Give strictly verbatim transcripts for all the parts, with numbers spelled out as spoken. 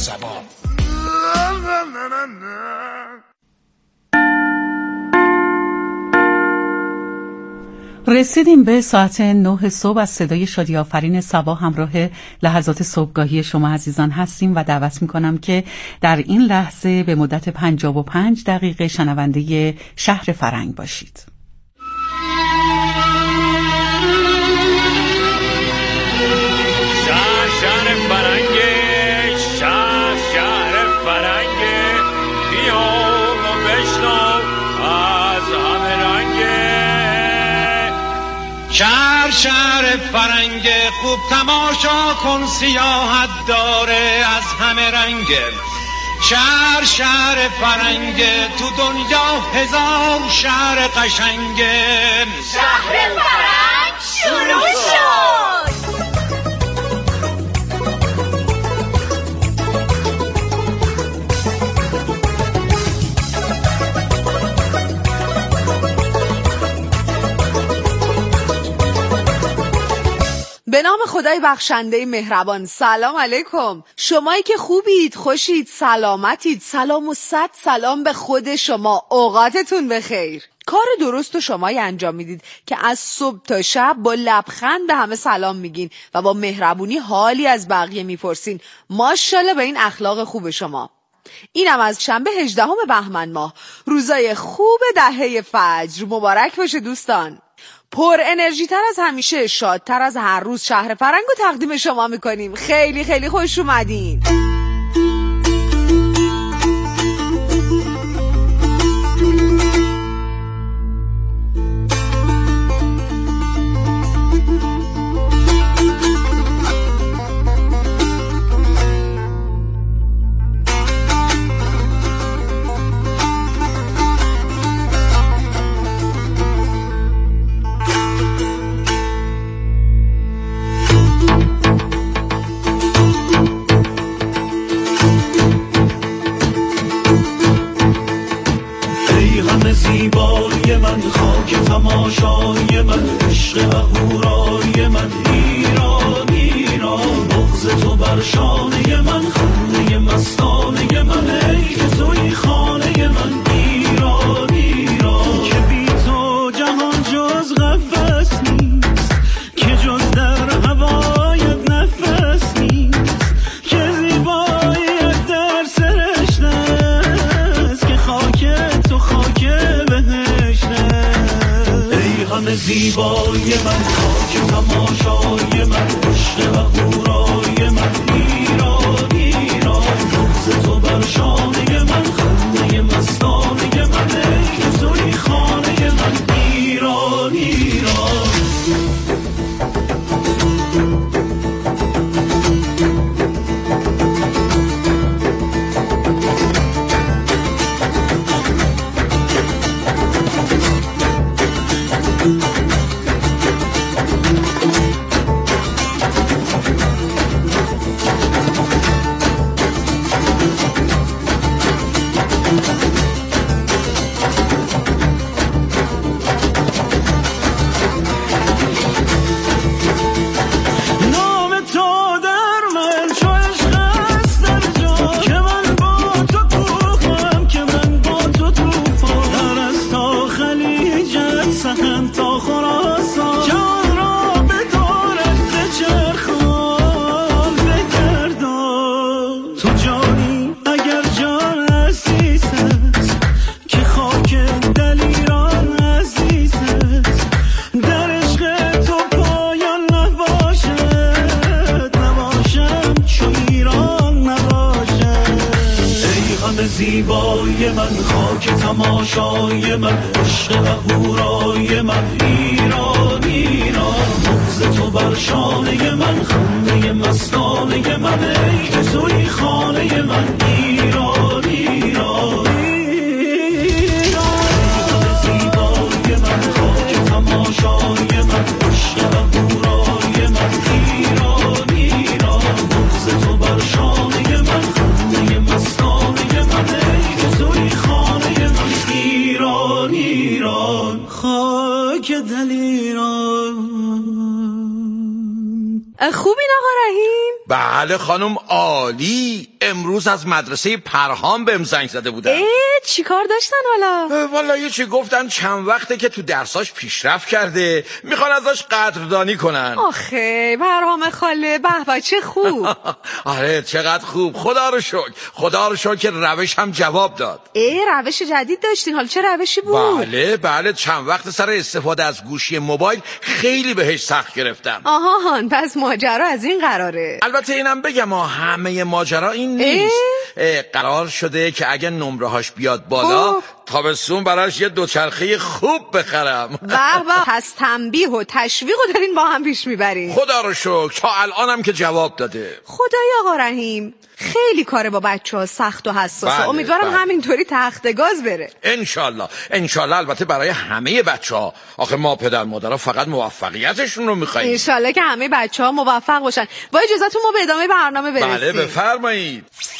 زبان. رسیدیم به ساعت نه صبح. از صدای شادی آفرین صبا همراه لحظات صبحگاهی شما عزیزان هستیم و دعوت میکنم که در این لحظه به مدت پنجاه و پنج دقیقه شنونده شهر فرنگ باشید. شهر شهر فرنگ، شهر شهر فرنگ، بیا و بشنو از همه رنگ. شهر شهر فرنگ، خوب تماشا کن سیاحت داره از همه رنگ. شهر شهر فرنگ، تو دنیا هزار شهر قشنگ. شهر فرنگ شروع شد. به نام خدای بخشنده مهربان. سلام علیکم. شمایی که خوبید، خوشید، سلامتید، سلام و صد سلام به خود شما. اوقاتتون بخیر. کار درست و شمایی انجام میدید که از صبح تا شب با لبخند به همه سلام میگین و با مهربونی حالی از بقیه میپرسین. ماشاءالله به این اخلاق خوب شما. اینم از شنبه هجدهم بهمن ماه، روزای خوب دهه فجر. مبارک باشه دوستان. پر انرژی تر از همیشه، شادتر از هر روز شهر فرنگ رو تقدیم شما میکنیم. خیلی خیلی خوش اومدین. زیبای من، خاک تماشای من، عشق اهورای من، ایران ایران. بغض تو بر شانه من، خنده مستانه من، ای که توی خانه من، ایران ایران. که بی تو جهان جز قفس نیست، که جز در هوایت نفس نیست، که زیباییت در سرشت است، که خاک تو خاک بهشته. ای همه زیبای من، خاک تماشای من، عشق اهورای من، ایران ایران. بغض تو بر شانه من، خنده مستانه من، ای که توی خانه من، ایران ایران. زیبای من، خاک تماشای من، عشق اهورای من، ایران ایران. بغض تو بر شانه من، خنده مستانه من، ای که توی خانه من، ایران ایران. زیبای من، خاک تماشای من، عشق اهورای من، ایران ایران. بغض تو بر شانه من، خنده مستانه من، ای که توی خانه من، ایران ایران. خاک دل ایران. خوبین آقا رحیم؟ بله خانم عالی. امروز از مدرسه پرهام بهم زنگ زده بودن. اه چی کار داشتن حالا؟ والا یه چی گفتن چند وقته که تو درساش پیشرفت کرده، میخوان ازش قدردانی کنن. آخه پرهام خاله، به به چه خوب. آره چقدر خوب، خدا رو شکر، خدا رو شکر که روش هم جواب داد. اه روش جدید داشتین، حالا چه روشی بود؟ بله بله چند وقت سر استفاده از گوشی موبایل خیلی بهش سخت گرفتم. آها پس ماجرا از این قراره. البته اینم بگم ما همه ماجرا این نیست. اه؟ قرار شده که اگه نمره هاش بیاد بالا تابستون براش یه دوچرخه خوب بخرم. به به، پس تنبیه و تشویق رو دارین با هم پیش میبرین. خدا رو شکر تا الانم که جواب داده. خدای آقا رحیم، خیلی کاره با بچه ها سخت و حساسه. بله، امیدوارم بله. همینطوری تخت گاز بره. انشالله انشالله. البته برای همه بچه ها، آخه ما پدر مادرها فقط موفقیتشون رو میخواییم. انشالله که همه بچه ها موفق باشن. با اجازهتون ما به ادامه برنامه برسیم. بله بفرمایید.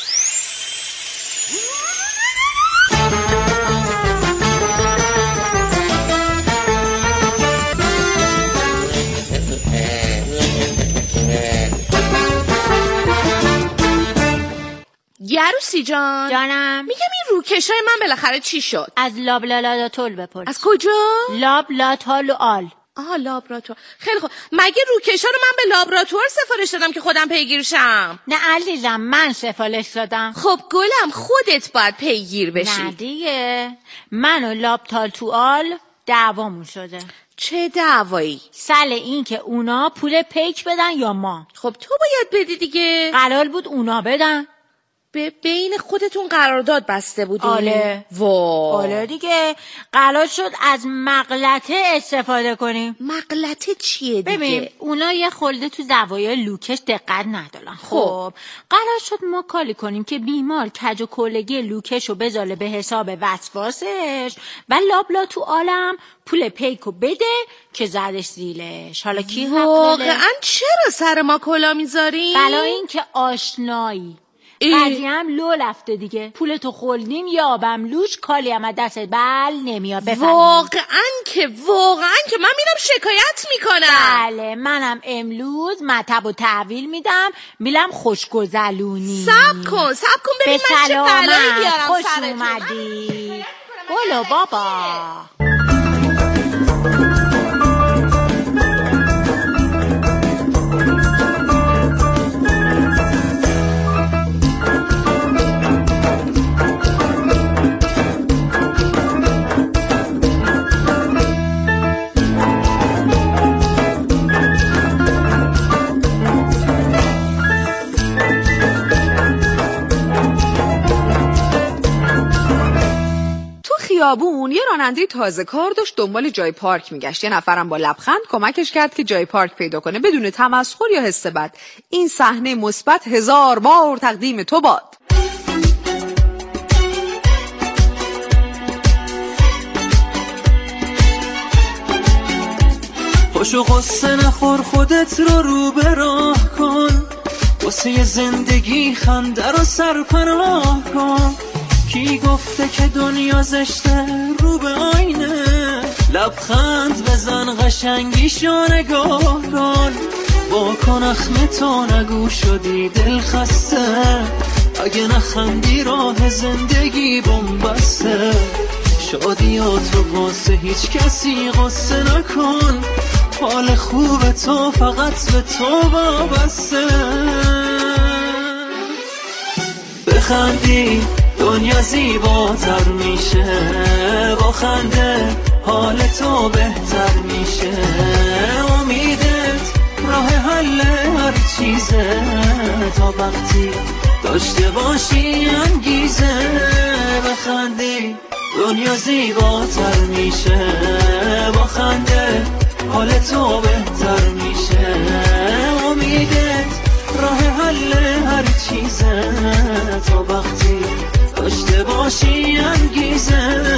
گروسی جان جانم. میگم این روکشای من بالاخره چی شد؟ از لابلالاتول بپرس. از کجا؟ لابلاتول آل. آها لابراتوار. خیلی خوب، مگه روکشا رو من به لابراتوار سفارش دادم که خودم پیگیرشم؟ نه عزیزم، من سفارش دادم. خب گلم خودت باید پیگیر بشی. نه دیگه، من و لابتال تو آل دعوامون شده. چه دعوایی؟ سل این که اونا پول پیک بدن یا ما. خب تو باید بدی دیگه. قرار بود اونا بدن. به بین خودتون قرارداد بسته بودین؟ آله. وا آله دیگه، قرار شد از مغلطه استفاده کنیم. مغلطه چیه دیگه؟ ببین اونا یه خلده تو زوایای لوکش دقت ندارن. خب قرار شد ما کاری کنیم که بیمار کج و کلگی لوکش رو بذاره به حساب وسواسش و لابلا تو عالم پول پیکو بده که زدش زیلش. حالا کی حق داره؟ واقعا چرا سر ما کلا میذارین؟ بلا این که آشنایی قضیه هم لو لفته دیگه. پولتو خوردیم یا آبم لوش، کالی هم دست بل نمیاد. بفرمایید. واقعا که واقعا که من میرم شکایت میکنم. بله منم امروز مطب و تحویل میدم، میلم خوشگذلونی. سب کن سب کن ببین من چه بلایی بیارم خوش سرتون. اومدی بولو بابا. خیابون یه راننده تازه کار داشت دنبال جای پارک میگشت. یه نفرم با لبخند کمکش کرد که جای پارک پیدا کنه بدون تمسخر یا حس بد. این صحنه مثبت هزار بار تقدیم تو باد. پاشو قصه نخور، خودت رو رو به راه کن، واسه زندگی خنده رو سرپناه کن. کی گفته که دنیا زشته؟ رو به آینه لبخند بزن، قشنگیشو نگاه کن. با کن اخم تو نگو شدی دل خسته، اگه نخندی راه زندگی بنبسته. شادیاتو واسه هیچ کسی قصه نکن، حال خوب تو فقط به تو وابسته. بخندی دنیا زیباتر میشه، با خنده حال تو بهتر میشه. امیدت راه حل هر چیزه، تا وقتی داشته باشی انگیزه. بخندی دنیا زیباتر میشه، با خنده حال تو بهتر میشه. امیدت راه حل هر چیزه، تا وقتی داشته باشی انگیزه.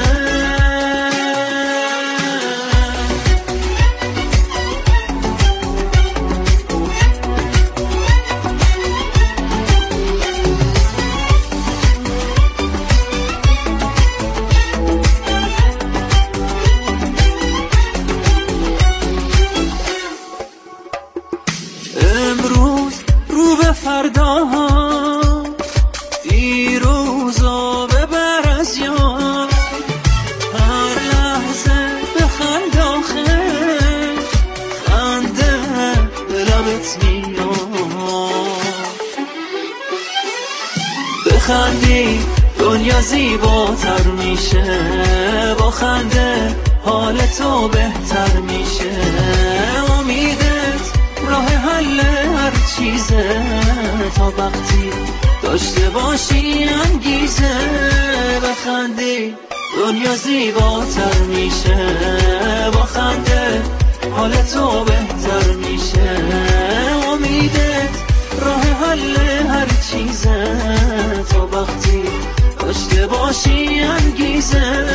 بخندی دنیا زیباتر میشه، با خنده حال تو بهتر میشه. امیدت راه حل هر چیزه، تا وقتی داشته باشی انگیزه. بخندی دنیا زیباتر میشه، با خنده حال تو بهتر میشه. امیدت راه حل هر چیزه، تا وقتی داشته باشی انگیزه.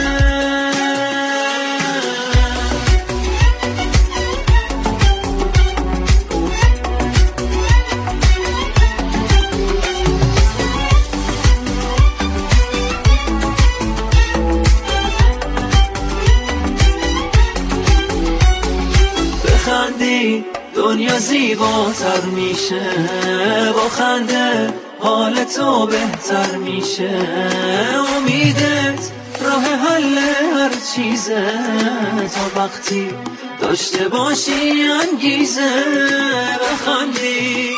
بخندی دنیا زیباتر میشه، با خنده حال تو بهتر میشه. امیدت راه حل هر چیزه، تا وقتی داشته باشی انگیزه. بخندی.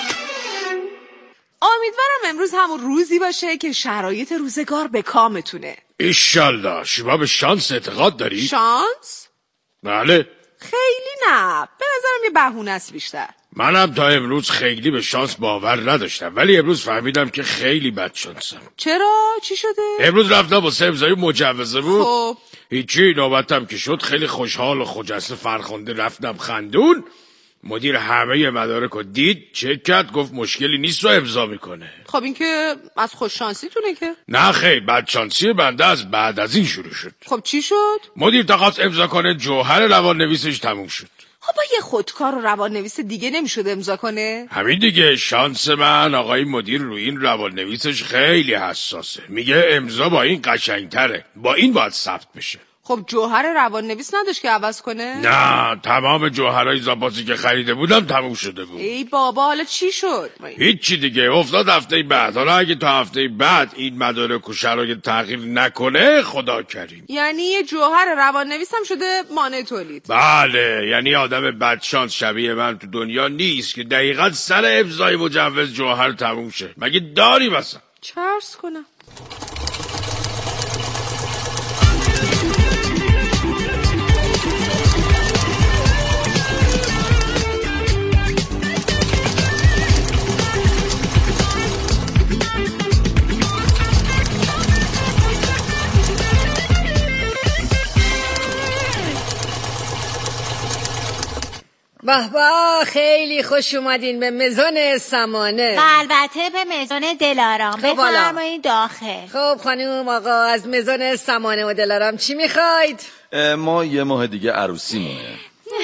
امیدوارم امروز همون روزی باشه که شرایط روزگار به کامتونه. ایشالله. شما به شانس اعتقاد داری؟ شانس؟ بله. خیلی نه، به نظرم یه بهونه است بیشتر. منم تا امروز خیلی به شانس باور نداشتم، ولی امروز فهمیدم که خیلی بدشانسم. چرا؟ چی شده؟ امروز رفتم واسه امضای مجوزه بود. خب هیچی، نوبتم که شد خیلی خوشحال و خجسته فرخنده رفتم خندون. مدیر همه مدارک رو دید، چک کرد، گفت مشکلی نیست و امضا میکنه. خب این که از خوششانسیتونه که. نه خیر، بدشانسی بنده از بعد از این شروع شد. خب چی شد؟ مدیر تا خواست امضا کنه جوهر روان نویسش تموم شد. خب با یه خودکار و روان نویس دیگه نمیشد امضا کنه؟ همین دیگه، شانس من آقای مدیر روی این روان نویسش خیلی حساسه. میگه امضا با این قشنگتره، با این باید ثبت بشه. خب جوهر روان نویس نداشت که عوض کنه؟ نه، تمام جوهرهای زاپاسی که خریده بودم تموم شده بود. ای بابا، حالا چی شد؟ هیچی دیگه، افتاد هفته بعد. حالا اگه تا هفته بعد این مدارک و شرایط تغییر نکنه خدا کریم. یعنی یه جوهر روان نویس هم شده مانع تولید؟ بله، یعنی آدم بدشانس شبیه من تو دنیا نیست که دقیقا سر امضای مجوز جوهر تموم شه. مگه داری مثلا؟ چه عرض کنم؟ به به، خیلی خوش اومدین به مزون سمانه. و البته به مزون دلارام. بفرمایید داخل. خب خانم آقا، از مزون سمانه و دلارام چی میخواید؟ ما یه ماه دیگه عروسیمونه.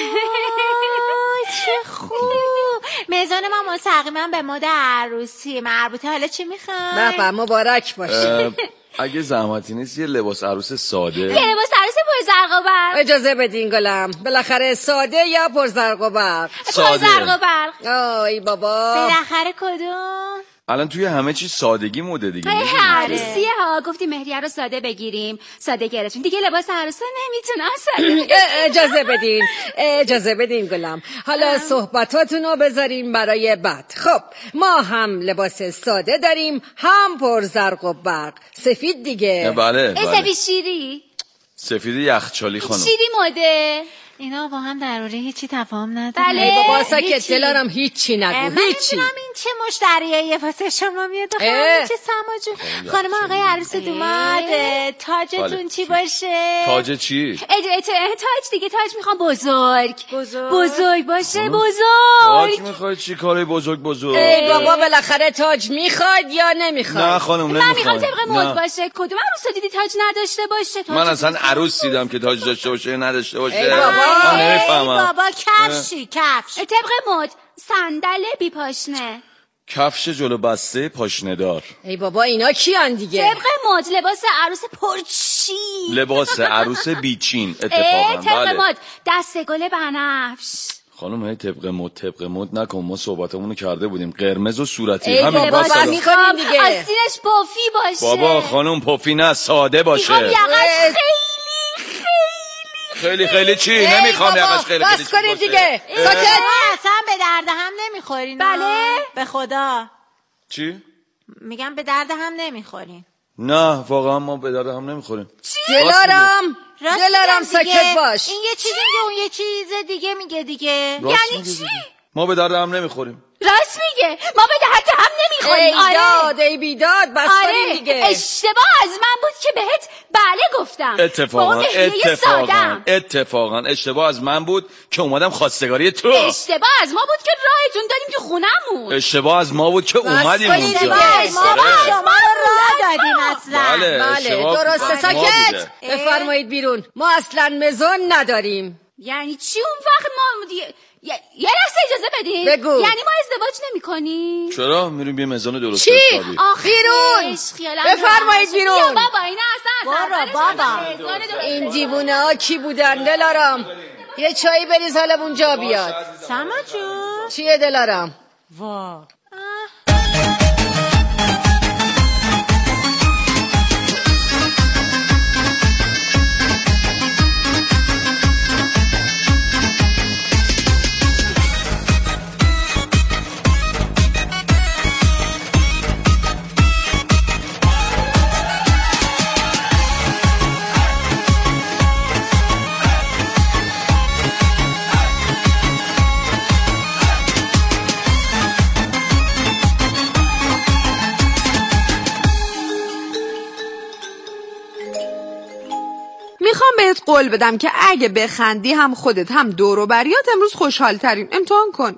چه خوب. مزون ما مستقیما به مد عروسی مربوطه. حالا چی میخوای؟ به به، مبارک باشه. اگه زحمتی نیست یه لباس عروس ساده. یه لباس عروس پرزرق و برق. اجازه بدین گلم، بالاخره ساده یا پرزرق و برق؟ پرزرق و برق. آی بابا، بالاخره کدوم؟ الان توی همه چی سادگی موده دیگه. عروسیه ها، گفتیم مهریه رو ساده بگیریم، ساده گرفتیم دیگه. لباس عروسه نمیتونم ساده. اجازه بدین اجازه بدین گلم، حالا صحبتاتون رو بذاریم برای بعد. خب ما هم لباس ساده داریم، هم پر زرق و برق. سفید دیگه. بله بله. سفید شیری، سفید یخچالی خانم. شیری مده. اینا با هم در مورد هیچی تفاهم نداره. بله. ای بابا ساکت، دلارم هیچی نگو. من هیچی. نمیدونم این چه مشتریه واسه شما میاد. خانم چه سما جون. خانم آقای عروس اومد. تاجتون چی باشه؟ تاج چی؟ تاج دیگه، تاج میخوام بزرگ بزرگ بزرگ باشه. بزرگ تاج میخواد چی کاری بزرگ بزرگ؟ ای بابا بالاخره تاج میخواد یا نمیخواد؟ نه خانم نمیخواد. من میخوام طبق مد باشه. کدوم عروس دیدی تاج نداشته باشه؟ من اصلا عروس دیدم که تاج داشته باشه نداشته باشه. ای بابا. من نمیفهمم. ای بابا کفشی کفش. طبق مد صندل بی پاشنه، کفش جلو بسته پاشنه دار. ای بابا اینا کیان دیگه؟ طبق مد لباس عروس پرچی، لباس عروس بیچین اتفاقا. طبق بله مد دسته گل بنفش. خانم های طبق مد طبق مد نکن، ما صحبتمونو کرده بودیم قرمز و صورتی. ای همین بابا بس بس میکنیم دیگه. آستینش پافی باشه. بابا خانم پفی نه ساده باشه. میخوام یقش خیلی خیلی خیلی چی؟ نمیخوام یقش خیلی خیلی بس کنید دیگه. ساکت. اصلا به درد هم نمیخورین. بله. به خدا. چی؟ میگم به درد هم نمیخوریم. نه واقعا ما به درد هم نمیخوریم. دلارم دلارم ساکت باش. این یه چیزی میگه اون یه چیز دیگه میگه دیگه. یعنی چی؟ ما به درد هم نمیخوریم. راست میگه، ما به درد هم نمیخوریم. ای داد ای بیداد بس آره دیگه. اشتباه از من بود که بهت بله گفتم. اتفاقا اتفاقا اتفاقا اشتباه از من بود که اومدم خواستگاری تو. اشتباه از ما بود که راهتون دادیم تو خونمون. اشتباه از ما بود که اومدیم اونجا. اشتباه شما رو راه دادیم اصلا. بله بله درسته. ساکت بفرمایید بیرون. ما اصلا مزون نداریم. یعنی چی اون وقت ما دیگه یه لحظه اجازه بدین. بگو. یعنی ما ازدواج نمی کنیم؟ چرا؟ میریم یه مزان درست چی؟ حسابی. بیرون بفرمایید بیرون. یا بابا اینا اصلا برو بابا. این دیوونه ها کی بودن دلارم؟ یه چایی بریز حالمون جا بیاد. سما جون چیه دلارم؟ وا میخوام بهت قول بدم که اگه بخندی هم خودت هم دور و بریات امروز خوشحال ترین. امتحان کن.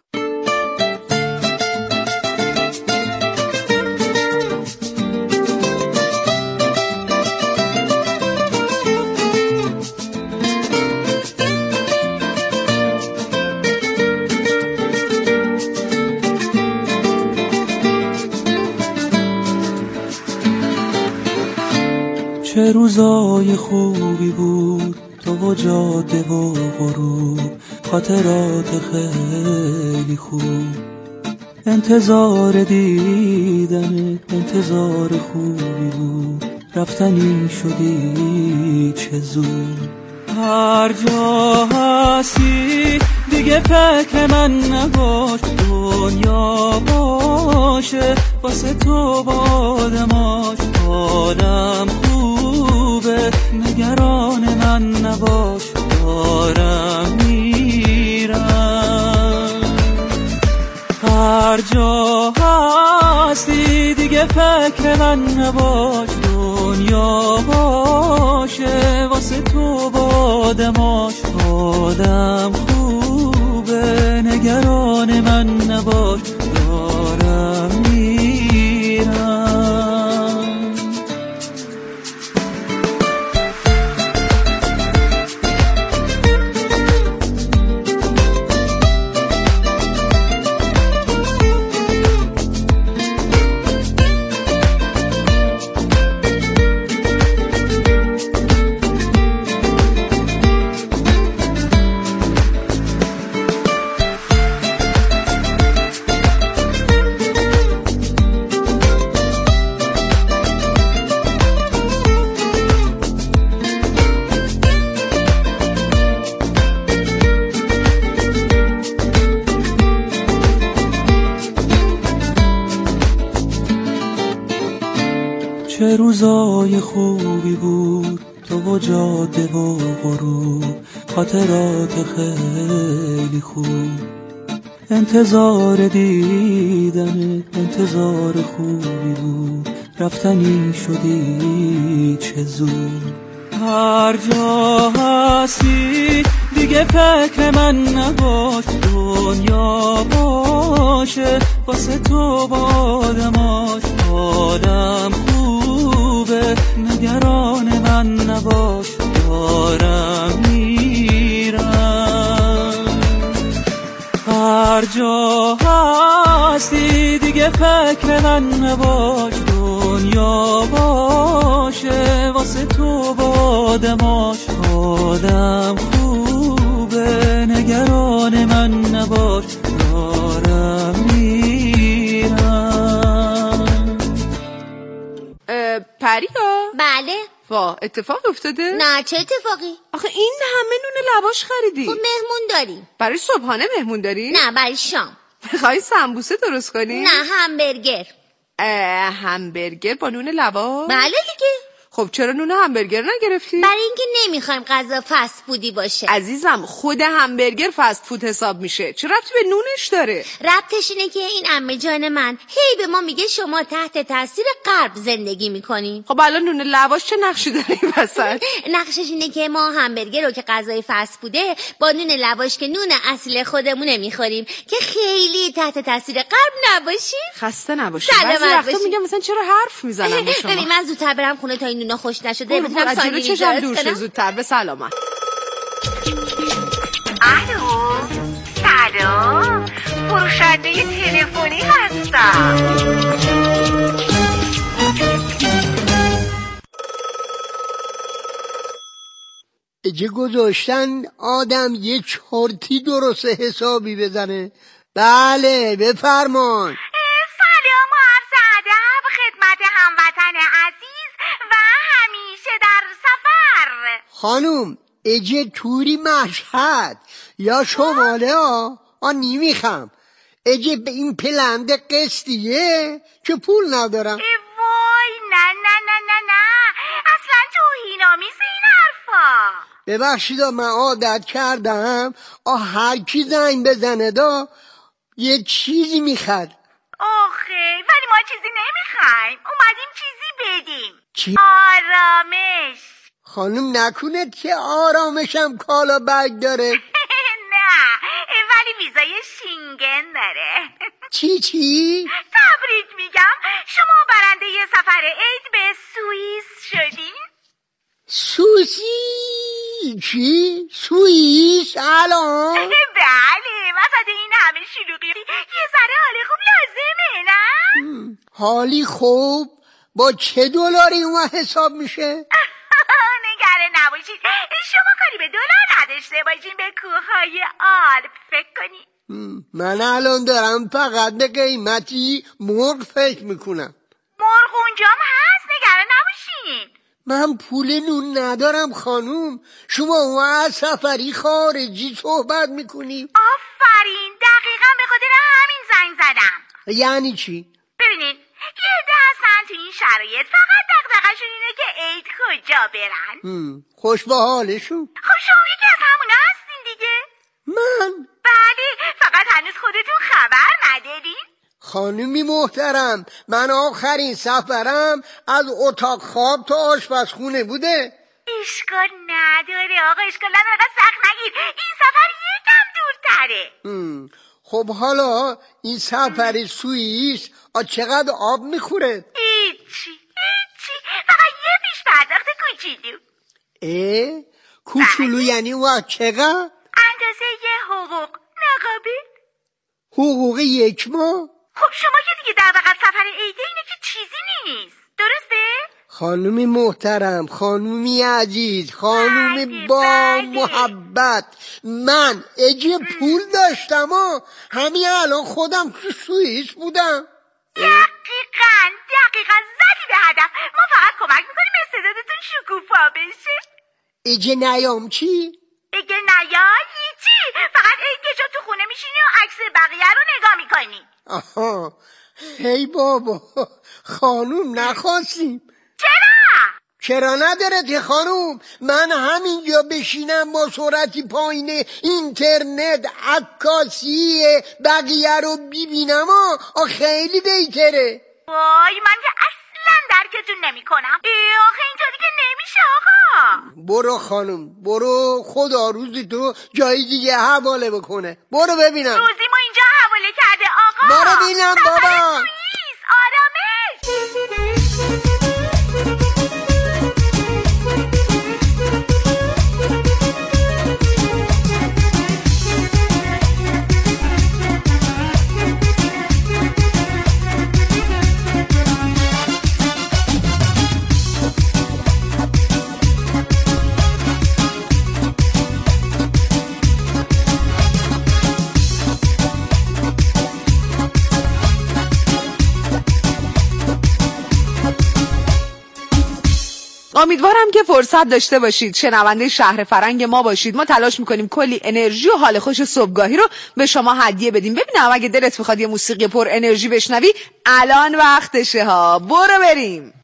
چه روزای خوبی بود تو و جاده و غروب، خاطرات خیلی خوب، انتظار دیدنت انتظار خوبی بود، رفتنی شدی چه زود. هر جا هستی دیگه فکر من نباش، دنیا باشه واسه تو بادماش، حالم خوبه نگران من نباش، دارم میرم. هر جا هستی دیگه فکر من نباش، دنیا باشه واسه تو بادماش، حالم خوبه نگران من نباش، دارم میرم. چه روزای خوبی بود تو و جاده و غروب، خاطرات خیلی خوب، انتظار دیدن انتظار خوبی بود، رفتنی شدی چه زود. هر جا هستی دیگه فکر من نباش، دنیا باشه واسه تو بادماش، حالم خوبه نگران من نباش، دارم میرم. هر جا هستی دیگه فکر من نباش، دنیا باشه واسه تو بادماش، حالم خوبه نگران من نباش، دارم میرم. پریا؟ بله. وا اتفاق افتاده؟ نه چه اتفاقی؟ آخه این همه نون لواش خریدی. خب مهمون داریم. برای صبحانه مهمون داری؟ نه برای شام. میخوای سمبوسه درست کنی؟ نه همبرگر. همبرگر با نون لواش؟ بله دیگه. خب چرا نون همبرگر نگرفتی؟ برای اینکه نمیخوایم غذا فست فودی باشه. عزیزم خود همبرگر فست فود حساب میشه، چه ربطی به نونش داره؟ ربطش اینه که این عمه جان من هی به ما میگه شما تحت تاثیر غرب زندگی میکنین. خب الان نون لواش چه نقشی داره این وسط؟ نقشش اینه که ما همبرگر رو که غذای فست فوده با نون لواش که نون اصل خودمونه میخوریم که خیلی تحت تاثیر غرب نباشیم. خسته نباشید. بعضی وقتا میگم مثلا چرا حرف میزنم با شما. ببین من زودتر برم خونه تا این نونا خوش نشده بتونم ساندویچ چشم دور شه زودتر. به سلامت. الو سلام، فروشنده تلفنی هستم. اجه گذاشتن آدم یه چرتی درست حسابی بزنه. بله بفرمان. سلام و عرض ادب خدمت هموطن عزیز و همیشه در سفر. خانوم اجه توری مشهد یا شماله ها آن نمیخم. اجه به این پلنده قسطیه که پول ندارم. وای نه نه نه نه نه اصلا توهین‌آمیز این حرفا. ببخشید من عادت کردم آه هر کی زنگ بزنه دا یه چیزی میخواد. آخه ولی ما چیزی نمیخوایم، اومدیم چیزی بدیم. چی؟ آرامش. خانم نکنه که آرامشم کالا بگ داره. نه ولی ویزای شینگن داره. چی چی؟ تبریک میگم، شما برنده یه سفر عید به سوئیس شدین. سوسی چی؟ سوئیس الان؟ بله وسط این همه شلوغی یه ذره حال خوب لازمه نه؟ حالی خوب با چه دلاری اون حساب میشه؟ نگران نباشید، شما کاری به دلار نداشته باشین، به کوههای آلپ فکر کنید. من الان دارم فقط به قیمتی مرغ فکر میکنم. مرغ اونجام هست، نگران نباشین. من پول نون ندارم خانوم. شما اون از سفری خارجی صحبت میکنی؟ آفرین، دقیقا به خاطر همین زنگ زدم. یعنی چی؟ ببینید یه عده هستن تو این شرایط فقط دغدغه‌شون اینه که عید کجا برن. خوش به حالشون. خب شما یکی از همونا هستین دیگه. من؟ بله فقط هنوز خودتون خبر ندارین. خانمی محترم من آخرین سفرم از اتاق خواب تا آشپزخونه بوده. اشکال نداره آقا، اشکال نداره، سخت نگیر، این سفر یکم دورتره. خب حالا این سفر سوئیس چقدر آب میخوره؟ هیچی هیچی، فقط یه پیش پرداخت کوچولو. اه؟ کوچولو یعنی وقت چقدر؟ اندازه یه حقوق نقابه. حقوق یک ماه؟ خب شما که دیگه در وقت سفر عیده اینه که چیزی نیست، درسته؟ خانومی محترم، خانومی عزیز، خانومی بله، با بله. محبت، من اگه پول داشتم و همین الان خودم تو سوئیس بودم. دقیقاً دقیقاً زدی به هدف. ما فقط کمک میکنیم استعدادتون شکوفا بشه. اگه نیام چی؟ اگه نیای هیچی، فقط عید که تو خونه میشینی و عکس بقیه رو نگاه میکنی. آها هی بابا خانوم نخواستیم. چرا؟ چرا نداره که خانوم، من همینجا بشینم با سرعتی پایین اینترنت عکاسی بقیه رو ببینم و خیلی بهتره. وای من که اصلا درکتون نمی کنم. آخه اینطوری که نمیشه آقا. برو خانوم برو، خدا روزی تو جای دیگه حواله بکنه. برو ببینم. روزی ما اینجا حواله کرده آقا. برو ببینم بابا. سوئیس آرامش. امیدوارم که فرصت داشته باشید شنونده شهر فرنگ ما باشید. ما تلاش میکنیم کلی انرژی و حال خوش صبحگاهی رو به شما هدیه بدیم. ببینم اگه دلت میخواد یه موسیقی پر انرژی بشنوی الان وقتشه ها. برو بریم.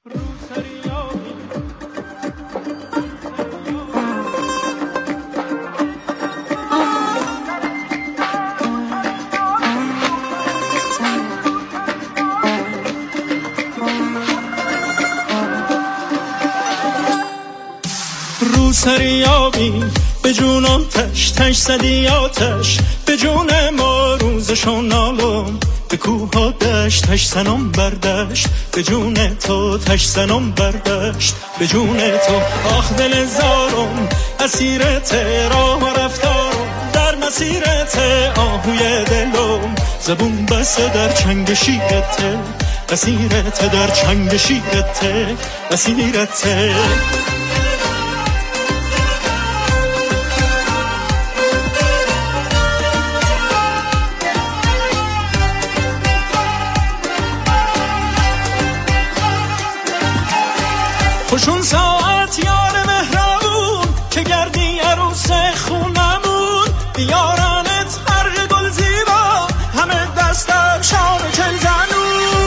رو سری آبی به جون آتش تش زدی آتش به جون ما روزشون نالم به کوه ها دشت تش سنم بردشت به جون تو تش سنم بردشت به جون تو آخ دل زارم اسیرت راه و رفتارم در مسیرت آهوی دلم زبون بسته در چنگ شیرت اسیرت در چنگ شیرت اسیرت خوشون ساعت یار مهربون که گردی عروس خونمون بیارنت هر گل زیبا همه دستم شام چل زنون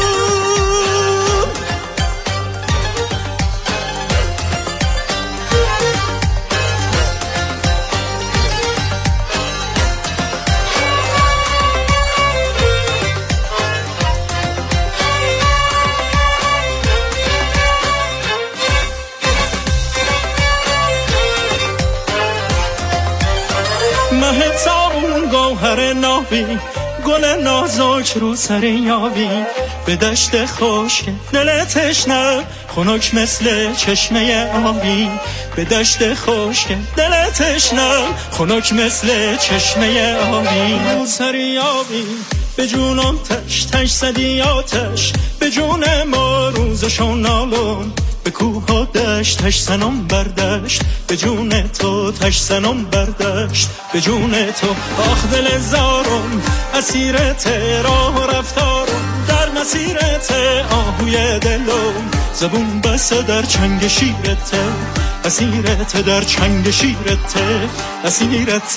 مهتابون گوهر نابی گل نازک رو سر یابی به دشت خشک دل تشنه خنک مثل چشمه آبی به دشت خشک دل تشنه خنک مثل چشمه آبی رو سر یابی به جون آتش تش زدی آتش به جون ما روزشون نالم به کوه ها دشت تش سنم بردشت به جون تو تش سنم بردشت به جون تو آخ دل زارم اسیرت راه و رفتارم در مسیرت آهوی دلم زبون بسته در چنگ شیرت اسیرت در چنگ شیرت اسیرت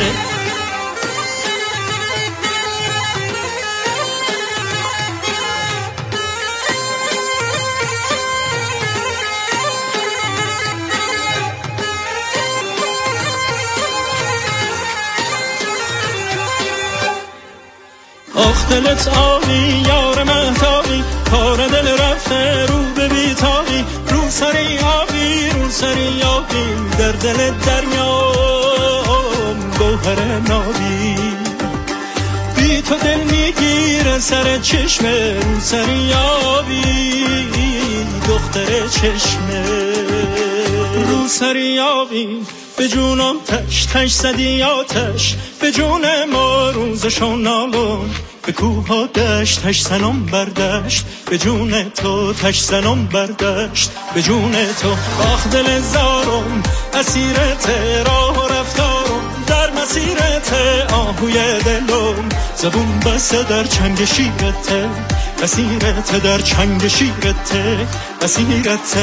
آخ دلت آبی یار مهتابی کار دل رفته رو به بیتابی رو سری آبی رو سری آبی در دل دریام گوهر نابی بی تو دل میگیره سر چشمه رو سری آبی دختر چشمه رو سری آبی به جونم تش تش زدی آتش به جون ما روزشون نالم به کوه ها دشت تش سنم بردشت به جون تو تش سنم بردشت به جون تو آخ دل زارم اسیرت راه و رفتارم در مسیرت آهوی دلم زبون بسته در چنگ شیرت اسیرت در چنگ شیرت اسیرت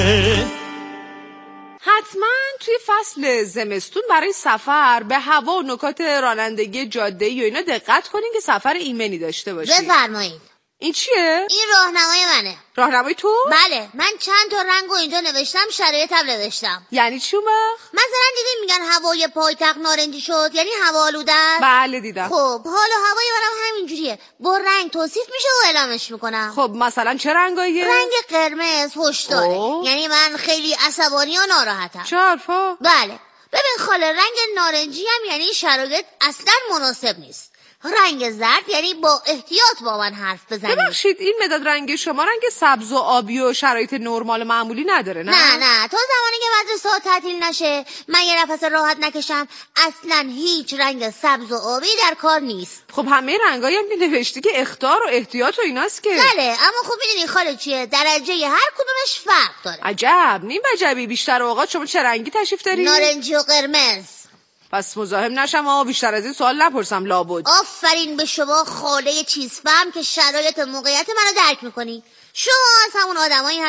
حتما توی فصل زمستون برای سفر به هوا و نکات رانندگی جاده‌ای و اینا دقت کنین که سفر ایمنی داشته باشین. بفرمایید. این چیه؟ این راهنمای منه. راهنمای تو؟ بله، من چند تا رنگو اینجا نوشتم، شرایطم نوشتم. یعنی چی وقت؟ مثلا دیدین میگن هوای پایتخت نارنجی شد، یعنی هوا آلوده است. بله دیدم. خب حال هوای منم همینجوریه، با رنگ توصیف میشه و اعلامش میکنم. خب مثلا چه رنگاییه؟ رنگ قرمز هشداره، یعنی من خیلی عصبانی و ناراحتم. چه حرفا؟ بله. ببین خاله، رنگ نارنجی هم یعنی شرایط اصلا مناسب نیست. رنگ زرد یعنی با احتیاط با من حرف بزنید. ببخشید این مداد رنگ شما رنگ سبز و آبی و شرایط نرمال معمولی نداره نه؟ نه نه تا زمانی که مدرسه ها تعطیل نشه من یه نفس راحت نکشم اصلا هیچ رنگ سبز و آبی در کار نیست. خب همه رنگایی هم که نوشتی که اخطار و احتیاط و ایناست که. بله اما خب میدونی خاله چیه، درجه هر کدومش فرق داره. عجب نیم عجبی. بیشتر اوقات شما چه رنگی تشریف داری؟ نارنجی و قرمز. پس مزاحم نشم و بیشتر از این سوال نپرسم لابد. آفرین به شما خاله چیز فهم که شرایط موقعیت منو درک میکنی. شما از همون آدمایی